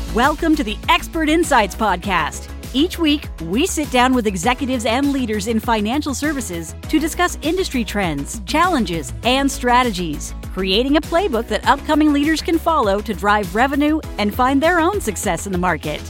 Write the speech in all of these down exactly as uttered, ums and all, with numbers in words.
Welcome to the Expert Insights Podcast. Each week, we sit down with executives and leaders in financial services to discuss industry trends, challenges, and strategies, creating a playbook that upcoming leaders can follow to drive revenue and find their own success in the market.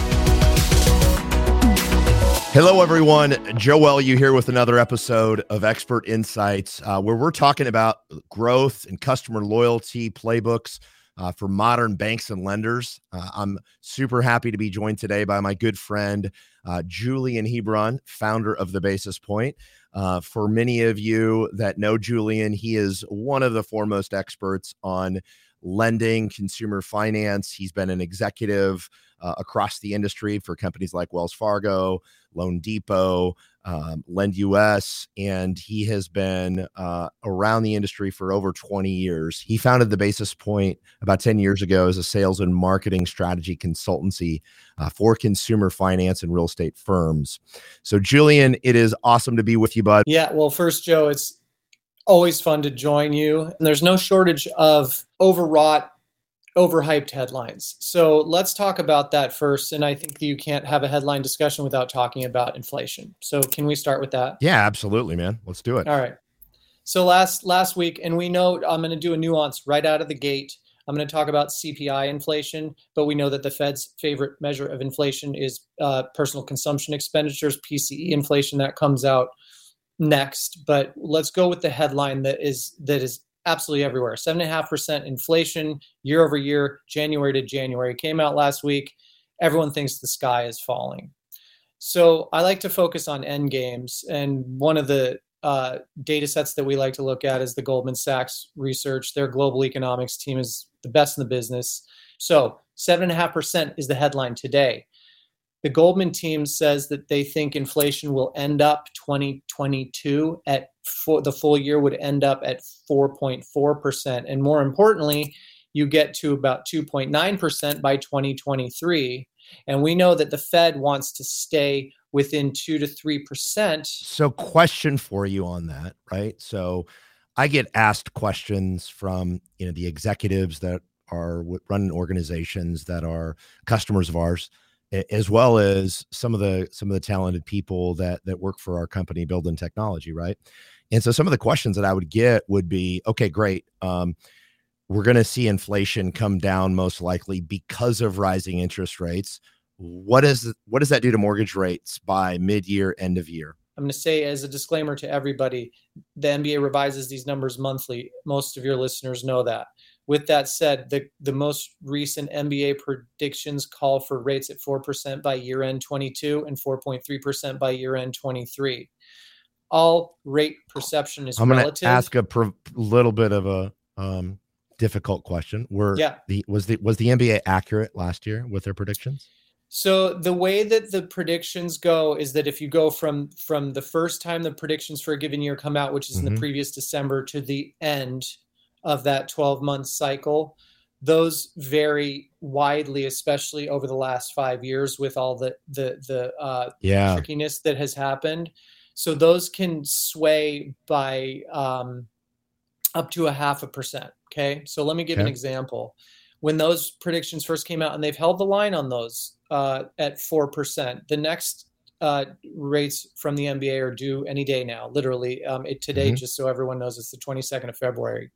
Hello, everyone. Joe Elliott here with another episode of Expert Insights, uh, where we're talking about growth and customer loyalty playbooks Uh, for modern banks and lenders. Uh, I'm super happy to be joined today by my good friend, uh, Julian Hebron, founder of The Basis Point. Uh, for many of you that know Julian, he is one of the foremost experts on lending, consumer finance. He's been an executive uh, across the industry for companies like Wells Fargo, Loan Depot, um, LendUS, and he has been uh, around the industry for over twenty years. He founded The Basis Point about ten years ago as a sales and marketing strategy consultancy uh, for consumer finance and real estate firms. So, Julian, it is awesome to be with you, bud. Yeah, well, first, Joe, it's always fun to join you. And there's no shortage of overwrought, overhyped headlines. So let's talk about that first. And I think you can't have a headline discussion without talking about inflation. So can we start with that? Yeah, absolutely, man. Let's do it. All right. So last last week, and we know I'm going to do a nuance right out of the gate. I'm going to talk about C P I inflation, but we know that the Fed's favorite measure of inflation is uh, personal consumption expenditures, P C E inflation. That comes out next. But let's go with the headline that is that is absolutely everywhere. Seven and a half percent inflation year over year, January to January. Came out last week. Everyone thinks the sky is falling. So I like to focus on end games. And one of the uh, data sets that we like to look at is the Goldman Sachs research. Their global economics team is the best in the business. So seven and a half percent is the headline today. The Goldman team says that they think inflation will end up twenty twenty-two at four, the full year would end up at four point four percent. And more importantly, you get to about two point nine percent by twenty twenty-three. And we know that the Fed wants to stay within two to three percent. So question for you on that, right? So I get asked questions from, you know, the executives that are running organizations that are customers of ours, as well as some of the some of the talented people that that work for our company, Building Technology, right? And so some of the questions that I would get would be, okay, great. Um, we're going to see inflation come down most likely because of rising interest rates. What is what does that do to mortgage rates by mid-year, end of year? I'm going to say as a disclaimer to everybody, the N B A revises these numbers monthly. Most of your listeners know that. With that said, the, the most recent N B A predictions call for rates at four percent by year-end twenty-two and four point three percent by year-end twenty-three. All rate perception is I'm relative. I'm going to ask a pr- little bit of a um, difficult question. Were yeah. the was the was the N B A accurate last year with their predictions? So the way that the predictions go is that if you go from from the first time the predictions for a given year come out, which is mm-hmm. in the previous December, to the end of that twelve-month cycle, those vary widely, especially over the last five years with all the the the uh, yeah. trickiness that has happened. So those can sway by um, up to a half a percent. Okay, so let me give okay. an example. When those predictions first came out, and they've held the line on those uh, at four percent, the next uh, rates from the N B A are due any day now, literally um, it today, mm-hmm. just so everyone knows, it's the twenty-second of February.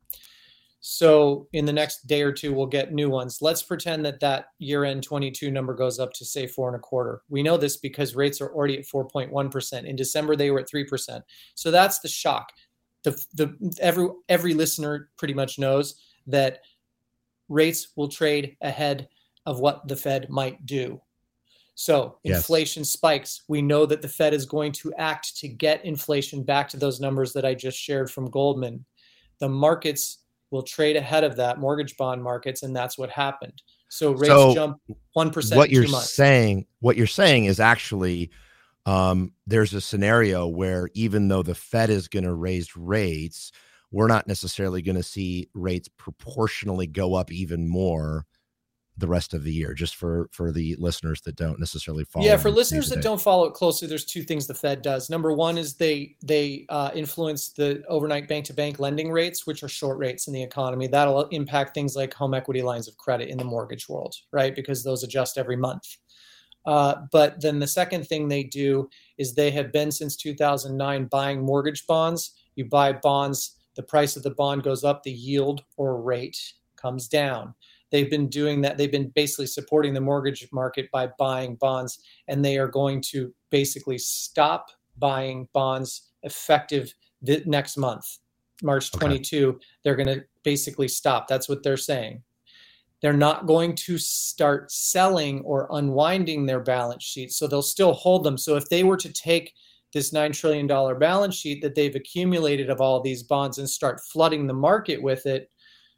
So in the next day or two, we'll get new ones. Let's pretend that that year-end twenty-two number goes up to, say, four and a quarter. We know this because rates are already at four point one percent. In December, they were at three percent. So that's the shock. The, the, every, every listener pretty much knows that rates will trade ahead of what the Fed might do. So yes. inflation spikes. We know that the Fed is going to act to get inflation back to those numbers that I just shared from Goldman. The markets will trade ahead of that, mortgage bond markets, and that's what happened. So rates so jump one percent what in you're two months. saying, what you're saying is actually um, there's a scenario where even though the Fed is going to raise rates, we're not necessarily going to see rates proportionally go up even more the rest of the year, just for, for the listeners that don't necessarily follow? Yeah, for listeners that don't follow it closely, there's two things the Fed does. Number one is they they uh, influence the overnight bank-to-bank lending rates, which are short rates in the economy. That'll impact things like home equity lines of credit in the mortgage world, right? Because those adjust every month. Uh, but then the second thing they do is they have been since two thousand nine buying mortgage bonds. You buy bonds, the price of the bond goes up, the yield or rate comes down. They've been doing that. They've been basically supporting the mortgage market by buying bonds, and they are going to basically stop buying bonds effective th- next month, March twenty-second. Okay. They're going to basically stop. That's what they're saying. They're not going to start selling or unwinding their balance sheets, so they'll still hold them. So if they were to take this nine trillion dollars balance sheet that they've accumulated of all these bonds and start flooding the market with it,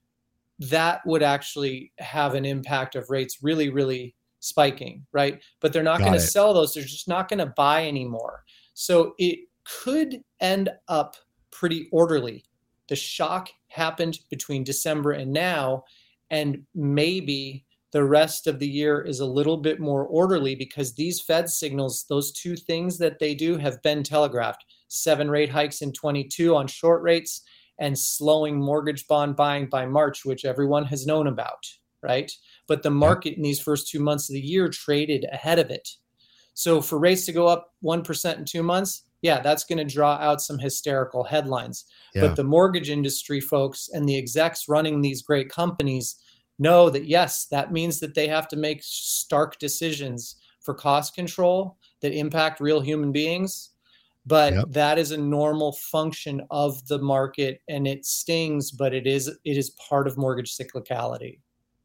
that would actually have an impact of rates really, really spiking, right? But they're not going to sell those. They're just not going to buy anymore. So it could end up pretty orderly. The shock happened between December and now, and maybe the rest of the year is a little bit more orderly because these Fed signals, those two things that they do have been telegraphed. Seven rate hikes in twenty-two on short rates and slowing mortgage bond buying by March, which everyone has known about, right? But the market in these first two months of the year traded ahead of it. So for rates to go up one percent in two months, yeah, that's going to draw out some hysterical headlines. Yeah. But the mortgage industry folks and the execs running these great companies know that, yes, that means that they have to make stark decisions for cost control that impact real human beings. But yep. that is a normal function of the market, and it stings, but it is it is part of mortgage cyclicality.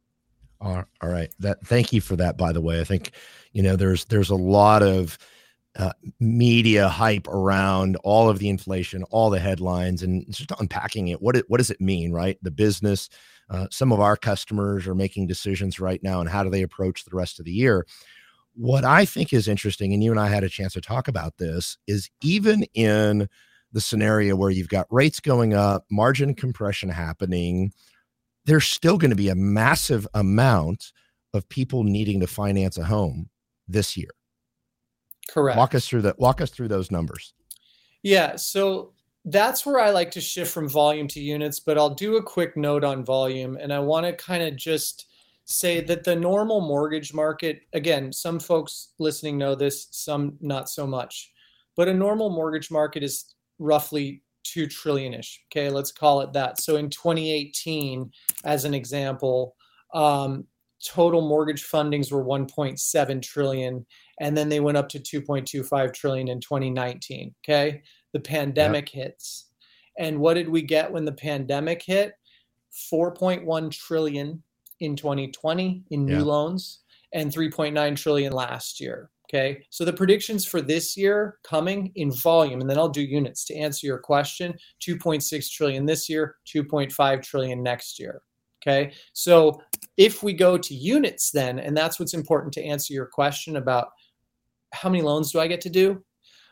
All right. That thank you for that, by the way. I think, you know, there's there's a lot of uh, media hype around all of the inflation, all the headlines, and just unpacking it. What it, what does it mean, right? The business, uh, some of our customers are making decisions right now on how do they approach the rest of the year. What I think is interesting, and you and I had a chance to talk about this, is even in the scenario where you've got rates going up, margin compression happening, there's still going to be a massive amount of people needing to finance a home this year. Correct. Walk us through that. Walk us through those numbers. Yeah. So that's where I like to shift from volume to units, but I'll do a quick note on volume. And I want to kind of just say that the normal mortgage market, again, some folks listening know this, some not so much, but a normal mortgage market is roughly two trillion-ish. Okay, let's call it that. So in twenty eighteen, as an example, um, total mortgage fundings were one point seven trillion, and then they went up to two point two five trillion in twenty nineteen. Okay, the pandemic yep. hits. And what did we get when the pandemic hit? four point one trillion in twenty twenty in new yeah. loans, and three point nine trillion last year. Okay. So the predictions for this year coming in volume, and then I'll do units to answer your question, two point six trillion this year, two point five trillion next year. Okay. So if we go to units then, and that's what's important to answer your question about how many loans do I get to do?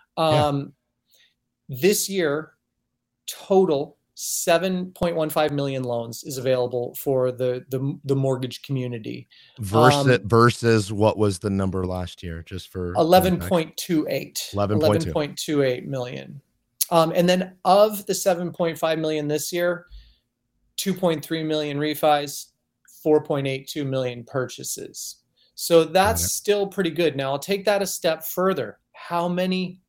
Um, yeah. This year, total seven point one five million loans is available for the the, the mortgage community. Versus, um, versus what was the number last year? Just for eleven point two eight. eleven point two eight million. Um, and then of the seven point five million this year, two point three million refis, four point eight two million purchases. So that's still pretty good. Now I'll take that a step further. How many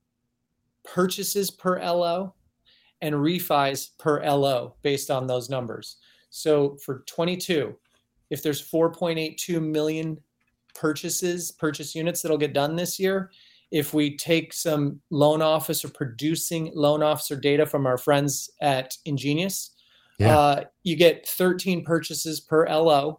purchases per L O and refis per L O based on those numbers? So for twenty-two, if there's four point eight two million purchases, purchase units that'll get done this year, if we take some loan officer producing loan officer data from our friends at Ingenious, yeah. uh, you get thirteen purchases per L O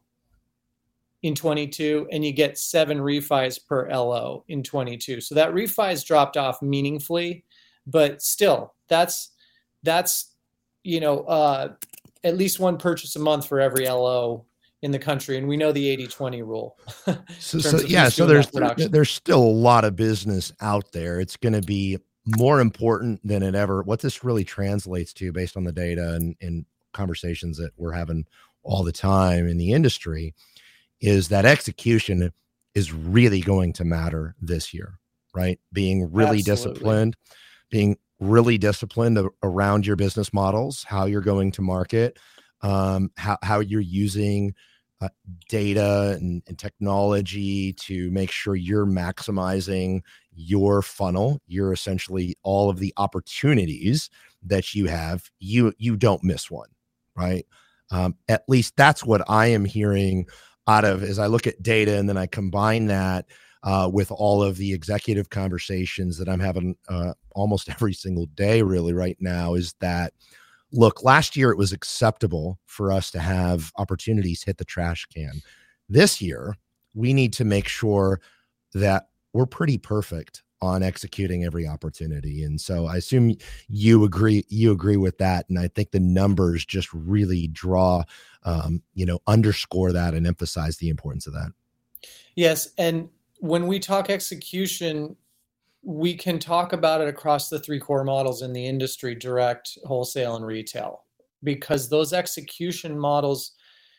in twenty-two, and you get seven refis per L O in twenty-two. So that refis dropped off meaningfully, but still, that's That's, you know, uh, at least one purchase a month for every L O in the country. And we know the eighty twenty rule. so, so yeah, so there's there, there's still a lot of business out there. It's going to be more important than it ever. What this really translates to based on the data and, and conversations that we're having all the time in the industry is that execution is really going to matter this year, right? Being really Absolutely. disciplined, being really disciplined a- around your business models, how you're going to market, um, how, how you're using uh, data and, and technology to make sure you're maximizing your funnel. You're essentially all of the opportunities that you have, you, you don't miss one, right? Um, at least that's what I am hearing out of as I look at data, and then I combine that uh, with all of the executive conversations that I'm having uh, almost every single day really right now, is that, look, last year it was acceptable for us to have opportunities hit the trash can. This year, we need to make sure that we're pretty perfect on executing every opportunity. And so I assume you agree, you agree with that. And I think the numbers just really draw, um, you know, underscore that and emphasize the importance of that. Yes. And when we talk execution, we can talk about it across the three core models in the industry: direct, wholesale, and retail, because those execution models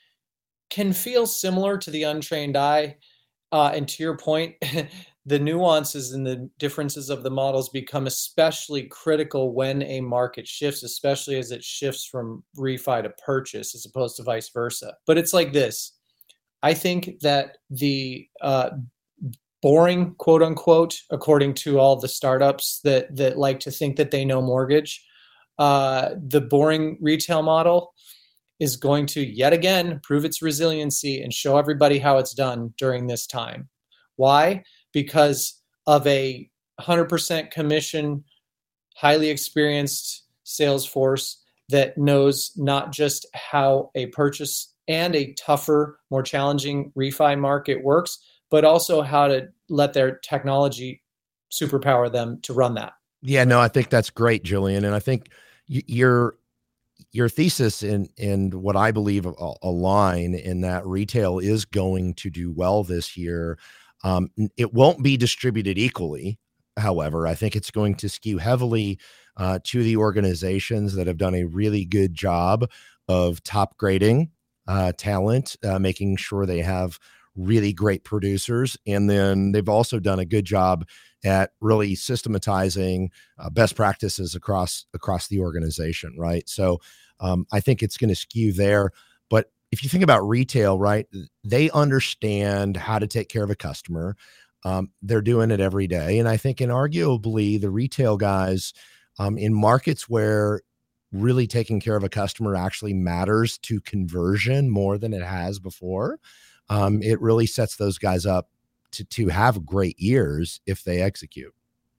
can feel similar to the untrained eye. Uh, and to your point, the nuances and the differences of the models become especially critical when a market shifts, especially as it shifts from refi to purchase as opposed to vice versa. But it's like this. I think that the uh, boring, quote unquote, according to all the startups that that like to think that they know mortgage, uh, the boring retail model is going to yet again prove its resiliency and show everybody how it's done during this time. Why? Because of a one hundred percent commission, highly experienced sales force that knows not just how a purchase and a tougher, more challenging refi market works, but also how to let their technology superpower them to run that. Yeah, no, I think that's great, Julian. And I think y- your your thesis and and what I believe a- align in that retail is going to do well this year. Um, it won't be distributed equally. However, I think it's going to skew heavily uh, to the organizations that have done a really good job of top grading uh, talent, uh, making sure they have really great producers. And then they've also done a good job at really systematizing uh, best practices across across the organization, right? So um, I think it's going to skew there. But if you think about retail, right, they understand how to take care of a customer. Um, they're doing it every day. And I think, and arguably, the retail guys um, in markets where really taking care of a customer actually matters to conversion more than it has before, um, it really sets those guys up to, to have great years if they execute.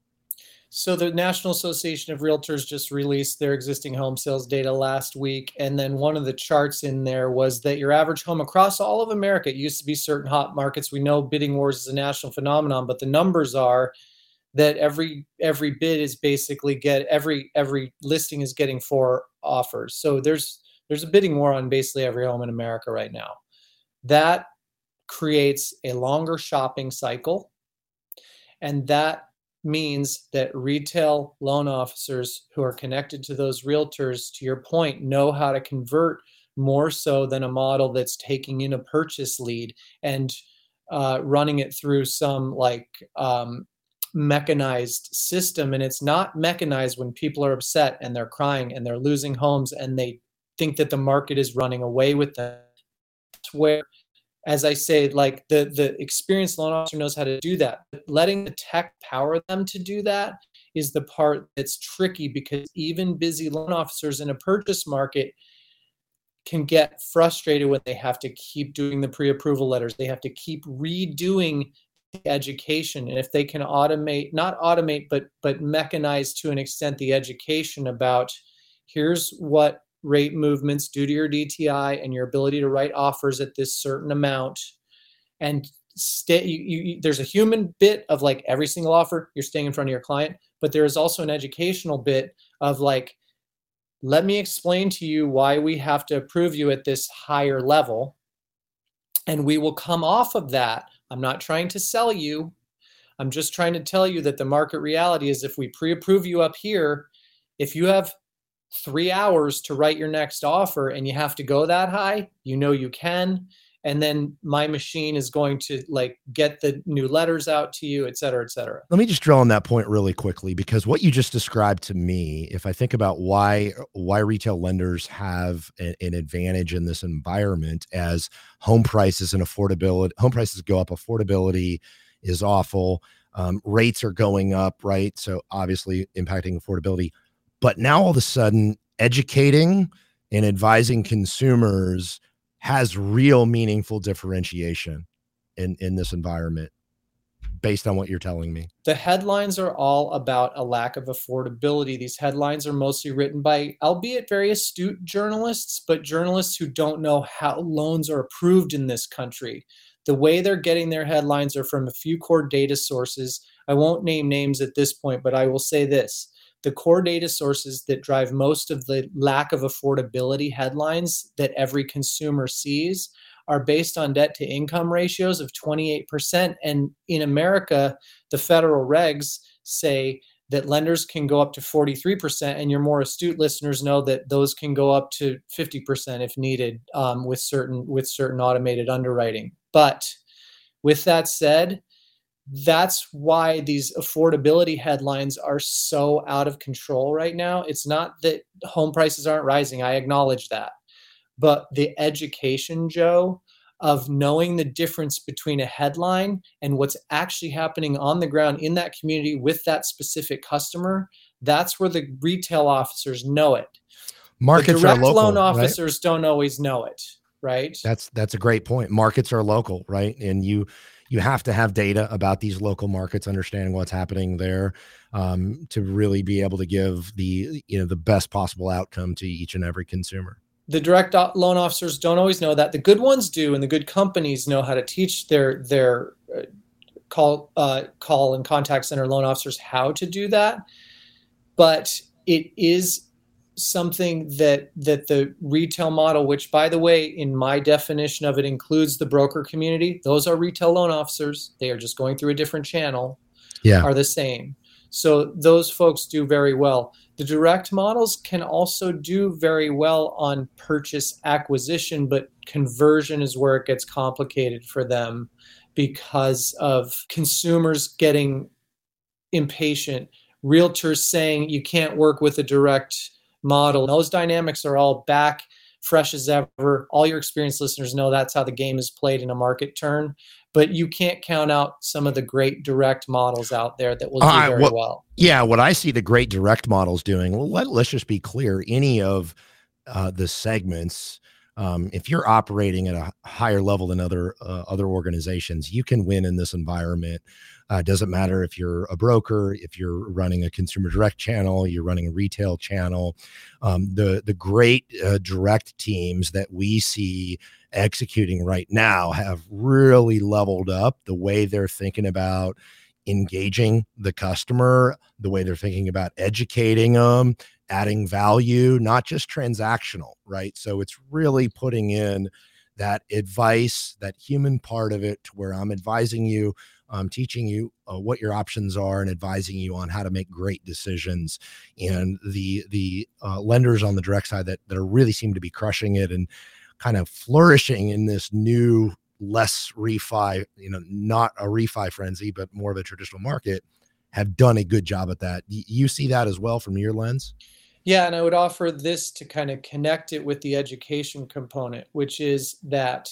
So the National Association of Realtors just released their existing home sales data last week. And then one of the charts in there was that your average home across all of America, it used to be certain hot markets. We know bidding wars is a national phenomenon, but the numbers are that every every bid is basically get every every listing is getting four offers. So there's there's a bidding war on basically every home in America right now. That creates a longer shopping cycle, and that means that retail loan officers who are connected to those realtors, to your point, know how to convert more so than a model that's taking in a purchase lead and uh, running it through some like um, mechanized system. And it's not mechanized when people are upset and they're crying and they're losing homes and they think that the market is running away with them. It's where, as I say, like the, the experienced loan officer knows how to do that. But letting the tech power them to do that is the part that's tricky, because even busy loan officers in a purchase market can get frustrated when they have to keep doing the pre-approval letters. They have to keep redoing the education. And if they can automate, not automate, but but mechanize to an extent the education about here's what rate movements due to your D T I and your ability to write offers at this certain amount, and stay you, you, there's a human bit of like every single offer you're staying in front of your client, but there is also an educational bit of like, let me explain to you why we have to approve you at this higher level, and we will come off of that. I'm not trying to sell you. I'm just trying to tell you that the market reality is if we pre-approve you up here, if you have three hours to write your next offer and you have to go that high, you know you can. and then my machine is going to like get the new letters out to you, et cetera, et cetera. Let me just drill on that point really quickly, because what you just described to me, if I think about why why retail lenders have a, an advantage in this environment, as home prices and affordability, home prices go up, affordability is awful, um, rates are going up, right? So obviously impacting affordability. But now all of a sudden, educating and advising consumers has real meaningful differentiation in, in this environment, based on what you're telling me. The headlines are all about a lack of affordability. These headlines are mostly written by, albeit very astute journalists, but journalists who don't know how loans are approved in this country. The way they're getting their headlines are from a few core data sources. I won't name names at this point, but I will say this. The core data sources that drive most of the lack of affordability headlines that every consumer sees are based on debt to income ratios of twenty-eight percent. And in America, the federal regs say that lenders can go up to forty-three percent, and your more astute listeners know that those can go up to fifty percent if needed, um, with certain with certain automated underwriting. But with that said, that's why these affordability headlines are so out of control right now. It's not that home prices aren't rising. I acknowledge that. But the education, Joe, of knowing the difference between a headline and what's actually happening on the ground in that community with that specific customer, that's where the retail officers know it. Markets the direct are local, loan right? officers don't always know it, right? That's that's a great point. Markets are local, right? And you you have to have data about these local markets, understanding what's happening there, um, to really be able to give the you know the best possible outcome to each and every consumer. The direct loan officers don't always know that. The good ones do, and the good companies know how to teach their their uh, call uh, call and contact center loan officers how to do that. But it is something that that the retail model, which by the way, in my definition of it, includes the broker community. Those are retail loan officers. They are just going through a different channel. Yeah, are the same. So those folks do very well. The direct models can also do very well on purchase acquisition, but conversion is where it gets complicated for them because of consumers getting impatient, realtors saying you can't work with a direct model. Those dynamics are all back fresh as ever. All your experienced listeners know that's how the game is played in a market turn. But you can't count out some of the great direct models out there that will do uh, very what, well. Yeah, what I see the great direct models doing, well, let, let's just be clear, any of uh, the segments, um, if you're operating at a higher level than other uh, other organizations, you can win in this environment. Uh, doesn't matter if you're a broker, if you're running a consumer direct channel, you're running a retail channel. Um, the the great uh, direct teams that we see executing right now have really leveled up the way they're thinking about engaging the customer, the way they're thinking about educating them, adding value, not just transactional, right? So it's really putting in that advice, that human part of it, to where I'm advising you, um, teaching you uh, what your options are, and advising you on how to make great decisions. And the the uh, lenders on the direct side that that are really seem to be crushing it and kind of flourishing in this new, less refi, you know, not a refi frenzy, but more of a traditional market, have done a good job at that. You see that as well from your lens? Yeah, and I would offer this to kind of connect it with the education component, which is that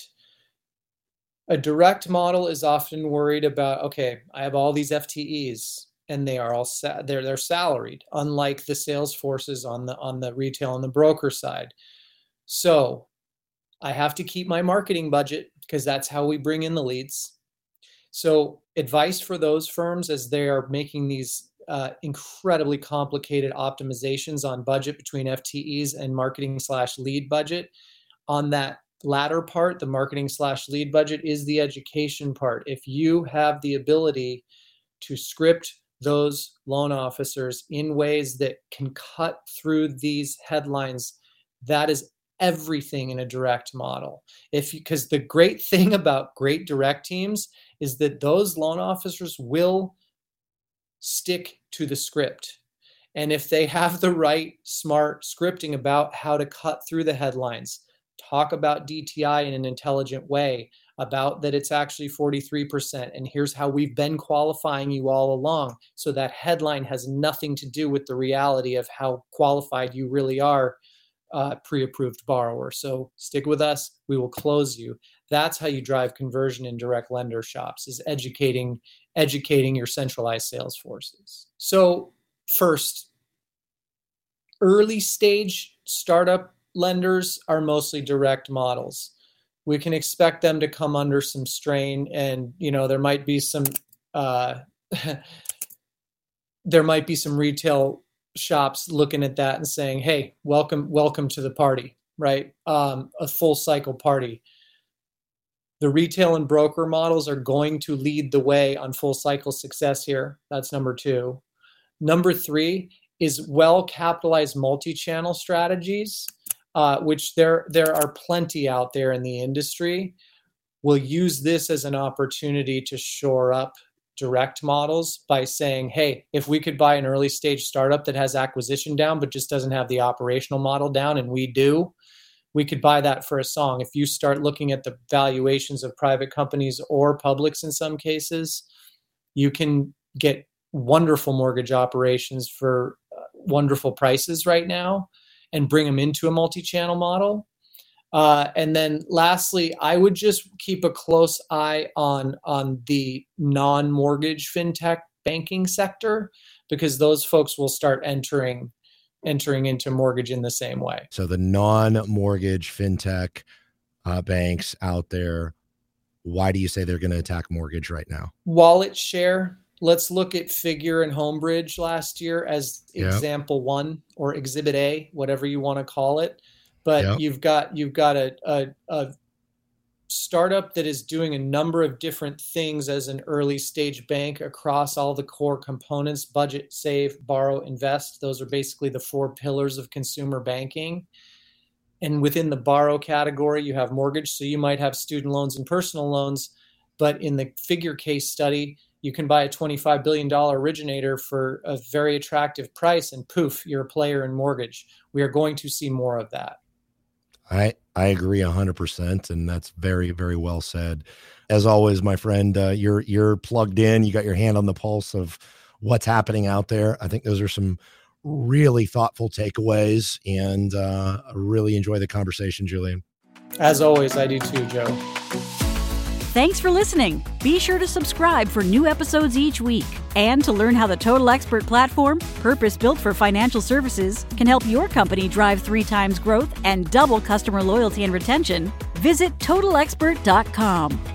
a direct model is often worried about, okay, I have all these F T Es and they are all sa- they're they're salaried, unlike the sales forces on the on the retail and the broker side. So I have to keep my marketing budget because that's how we bring in the leads. So advice for those firms as they are making these uh, incredibly complicated optimizations on budget between F T Es and marketing slash lead budget. On that latter part, the marketing slash lead budget is the education part. If you have the ability to script those loan officers in ways that can cut through these headlines, that is everything in a direct model. If because the great thing about great direct teams is that those loan officers will stick to the script. And if they have the right smart scripting about how to cut through the headlines, talk about D T I in an intelligent way, about that it's actually forty-three percent. And here's how we've been qualifying you all along. So that headline has nothing to do with the reality of how qualified you really are, uh, pre-approved borrower. So stick with us. We will close you. That's how you drive conversion in direct lender shops, is educating, educating your centralized sales forces. So first, early stage startup lenders are mostly direct models. We can expect them to come under some strain, and you know there might be some uh, there might be some retail shops looking at that and saying, "Hey, welcome, welcome to the party," right? Um, a full cycle party. The retail and broker models are going to lead the way on full cycle success here. That's number two. Number three is well-capitalized multi-channel strategies, uh, which there, there are plenty out there in the industry. We'll use this as an opportunity to shore up direct models by saying, hey, if we could buy an early stage startup that has acquisition down but just doesn't have the operational model down, and we do, we could buy that for a song. If you start looking at the valuations of private companies or publics in some cases, you can get wonderful mortgage operations for uh, wonderful prices right now and bring them into a multi-channel model. Uh, and then lastly, I would just keep a close eye on, on the non-mortgage fintech banking sector, because those folks will start entering entering into mortgage in the same way. So the non-mortgage fintech uh, banks out there, why do you say they're going to attack mortgage right now? Wallet share. Let's look at Figure and Homebridge last year as Yep. example one, or exhibit A, whatever you want to call it. But Yep. you've got you've got a, a, a startup that is doing a number of different things as an early stage bank across all the core components: budget, save, borrow, invest. Those are basically the four pillars of consumer banking. And within the borrow category, you have mortgage. So you might have student loans and personal loans. But in the Figure case study, you can buy a twenty-five billion dollars originator for a very attractive price, and poof, you're a player in mortgage. We are going to see more of that. I, I agree a hundred percent. And that's very, very well said. As always, my friend, uh, you're, you're plugged in, you got your hand on the pulse of what's happening out there. I think those are some really thoughtful takeaways, and uh, I really enjoy the conversation, Julian. As always, I do too, Joe. Thanks for listening. Be sure to subscribe for new episodes each week. And to learn how the Total Expert platform, purpose-built for financial services, can help your company drive three times growth and double customer loyalty and retention, visit total expert dot com.